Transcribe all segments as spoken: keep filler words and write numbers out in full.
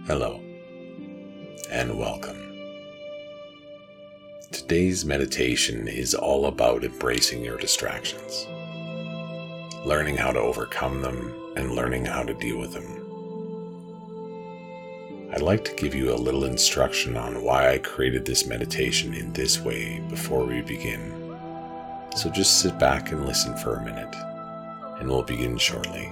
Hello, and welcome. Today's meditation is all about embracing your distractions, learning how to overcome them, and learning how to deal with them. I'd like to give you a little instruction on why I created this meditation in this way before we begin. So just sit back and listen for a minute, and we'll begin shortly.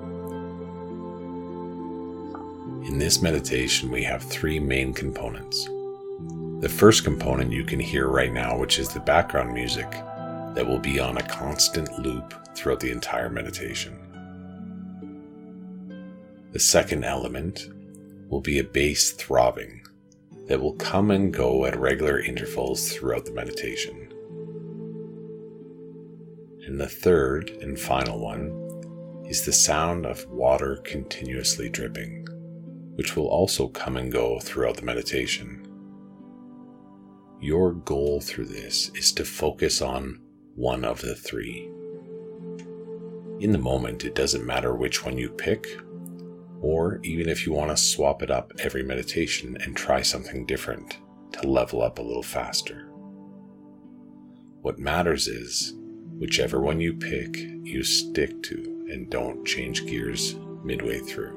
In this meditation, we have three main components. The first component you can hear right now, which is the background music that will be on a constant loop throughout the entire meditation. The second element will be a bass throbbing that will come and go at regular intervals throughout the meditation. And the third and final one is the sound of water continuously dripping, which will also come and go throughout the meditation. Your goal through this is to focus on one of the three. In the moment, it doesn't matter which one you pick, or even if you want to swap it up every meditation and try something different to level up a little faster. What matters is, whichever one you pick, you stick to and don't change gears midway through.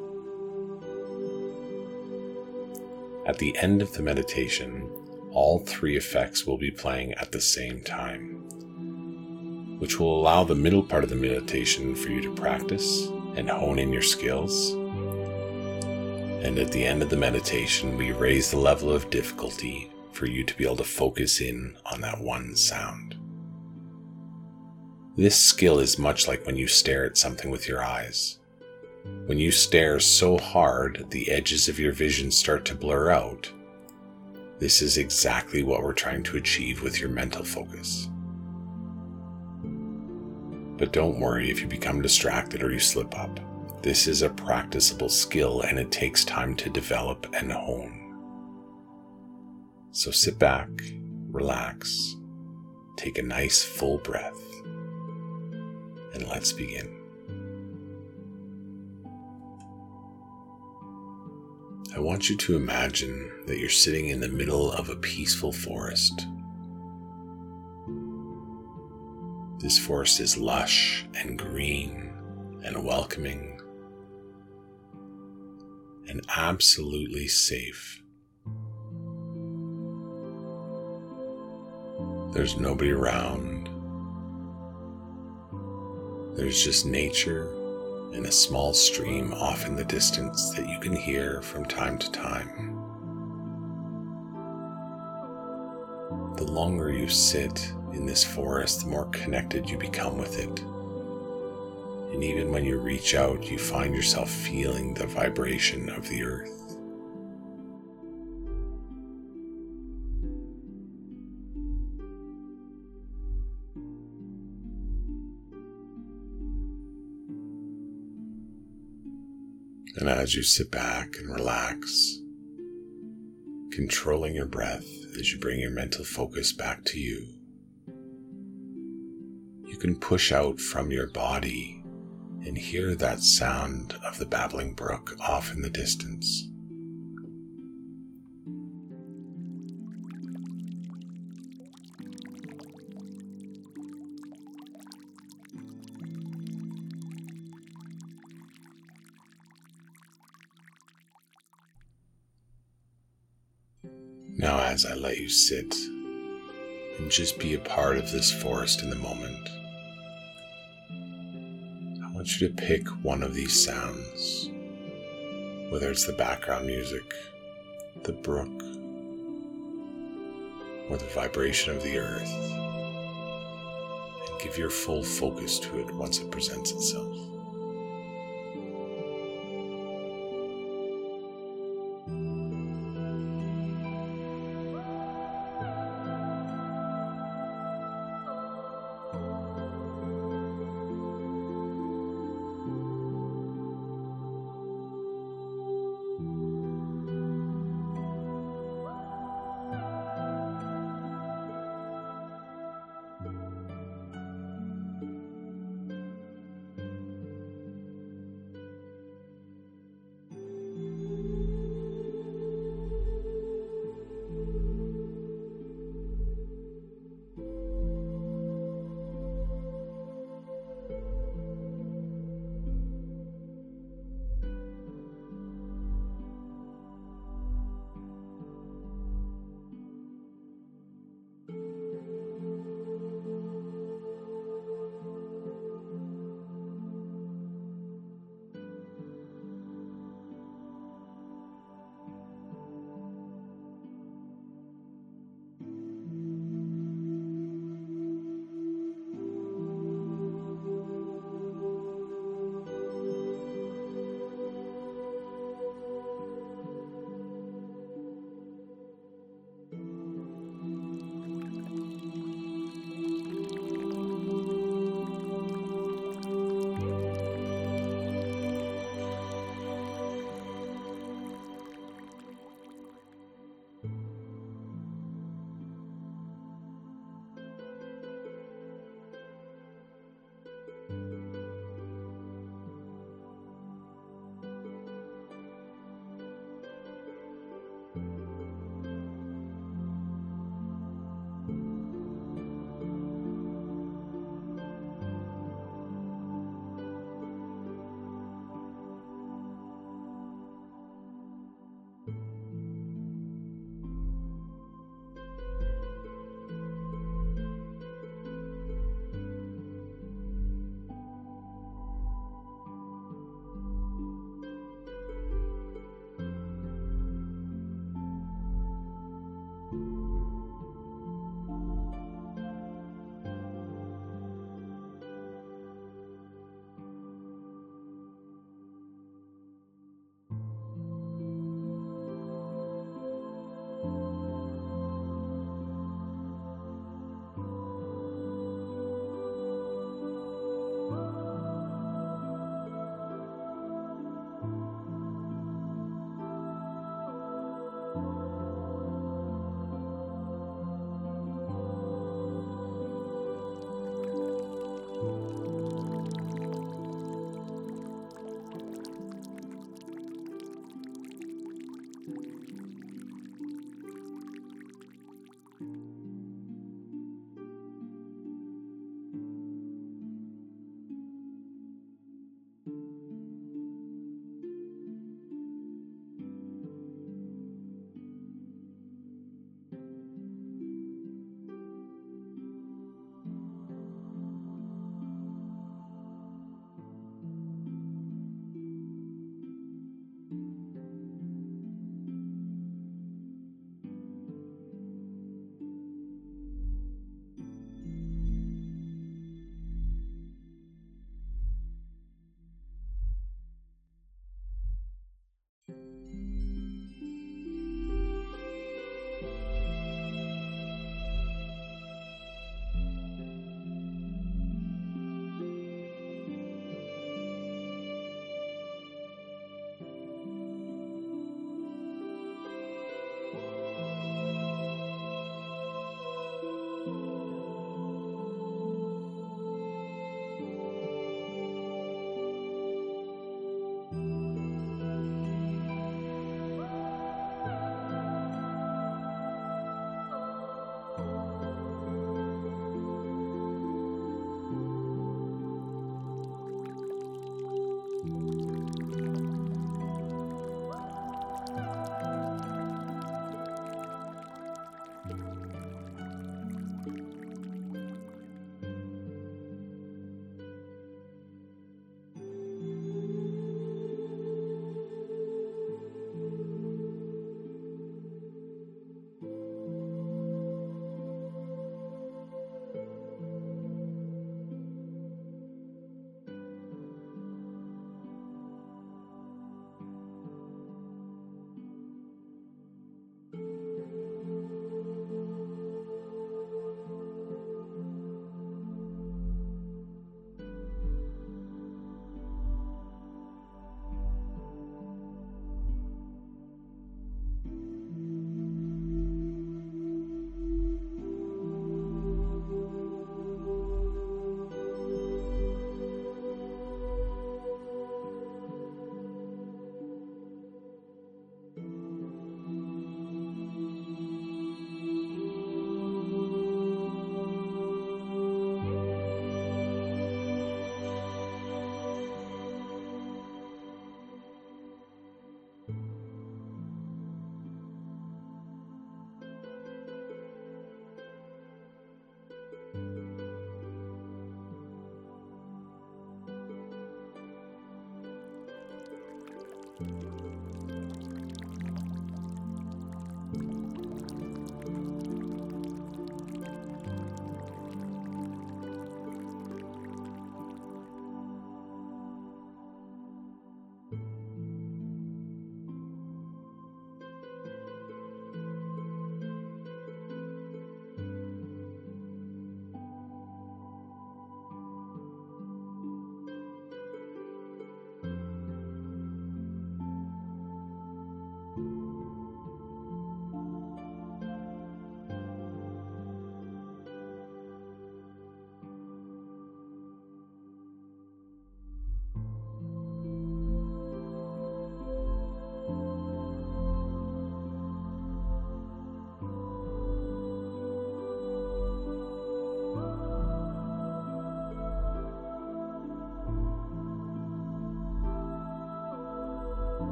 At the end of the meditation, all three effects will be playing at the same time, which will allow the middle part of the meditation for you to practice and hone in your skills. And at the end of the meditation, we raise the level of difficulty for you to be able to focus in on that one sound. This skill is much like when you stare at something with your eyes. When you stare so hard, the edges of your vision start to blur out. This is exactly what we're trying to achieve with your mental focus. But don't worry if you become distracted or you slip up. This is a practicable skill and it takes time to develop and hone. So sit back, relax, take a nice full breath, and let's begin. I want you to imagine that you're sitting in the middle of a peaceful forest. This forest is lush and green and welcoming and absolutely safe. There's nobody around. There's just nature and a small stream off in the distance that you can hear from time to time. The longer you sit in this forest, the more connected you become with it. And even when you reach out, you find yourself feeling the vibration of the earth. And as you sit back and relax, controlling your breath as you bring your mental focus back to you, you can push out from your body and hear that sound of the babbling brook off in the distance. Now, as I let you sit and just be a part of this forest in the moment, I want you to pick one of these sounds, whether it's the background music, the brook, or the vibration of the earth, and give your full focus to it once it presents itself.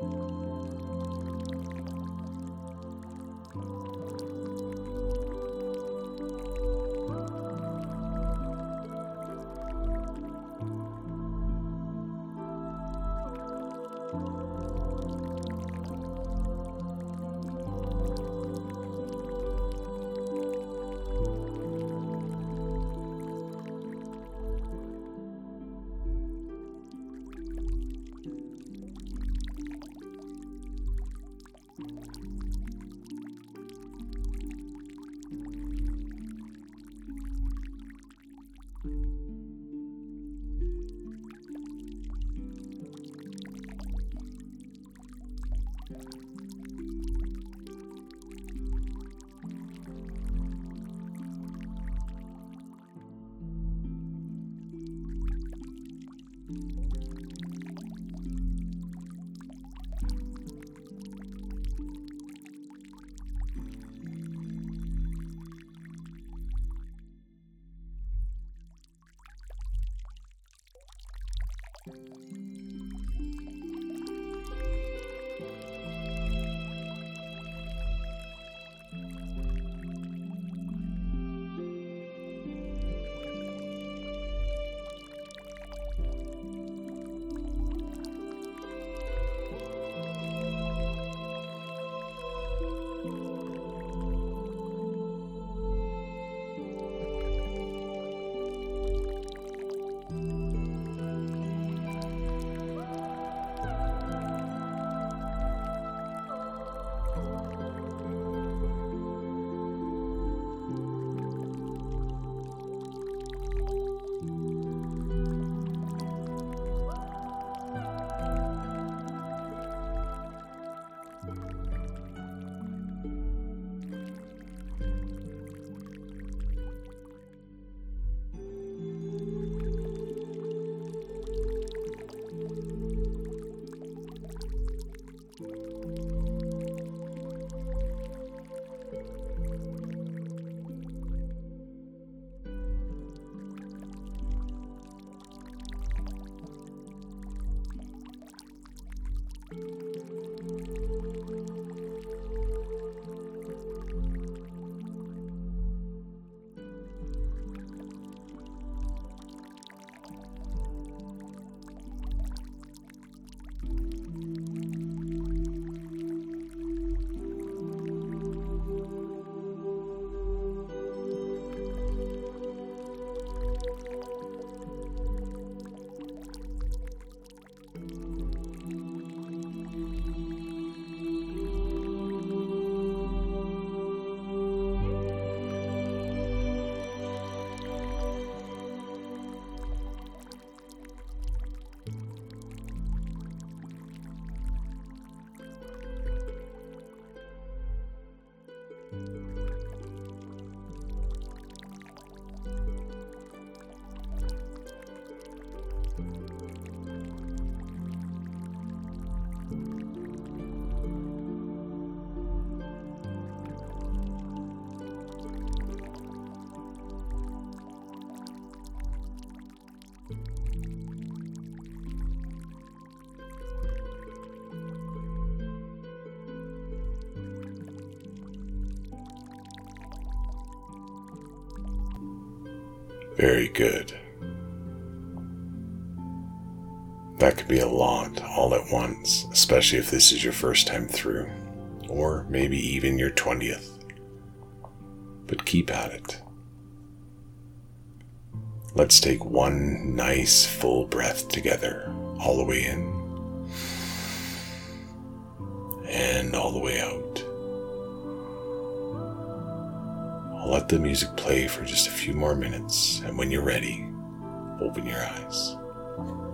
Very good. That could be a lot all at once, especially if this is your first time through, or maybe even your twentieth. But keep at it. Let's take one nice full breath together, all the way in, and all the way out. I'll let the music play for just a few more minutes, and when you're ready, open your eyes.